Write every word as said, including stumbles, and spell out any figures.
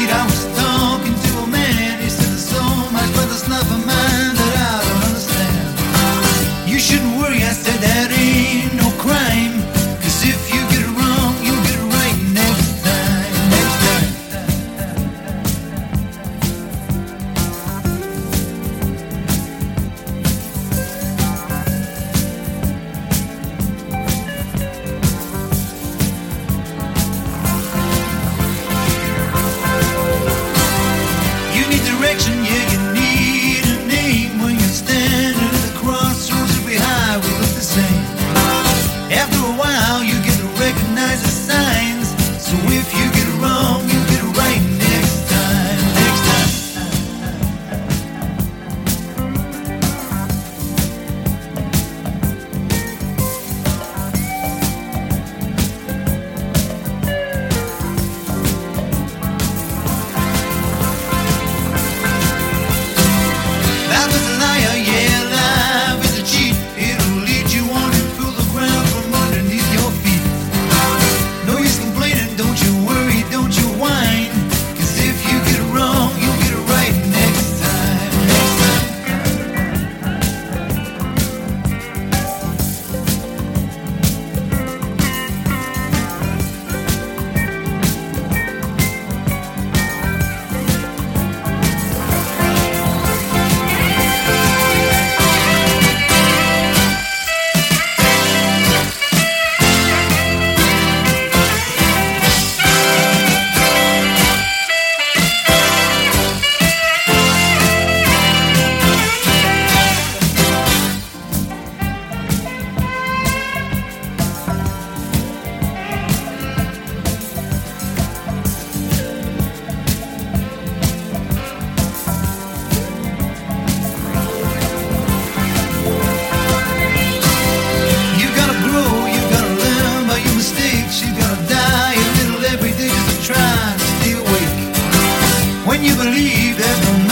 I was talking to a man. He said there's so much, but there's not for mine that I don't understand. You shouldn't worry, I said that ain't no crime. Cause if you get it wrong, you'll get it right next time. Next time. You need direction, yeah, you need a name. When you're standing at the crossroads, every highway looks the same. After a while, you get to recognize the signs. So if you get it wrong, you get it right next time. Next time. Life is a liar, yeah, life is a cheat. It'll lead you on and pull the ground from underneath your feet. No use complaining, don't you worry, don't you whine. Cause if you get it wrong, you'll get it right next time. Next time. You gotta grow, you gotta learn by your mistakes. You gotta die a little every day just to try to stay awake. When you believe there's no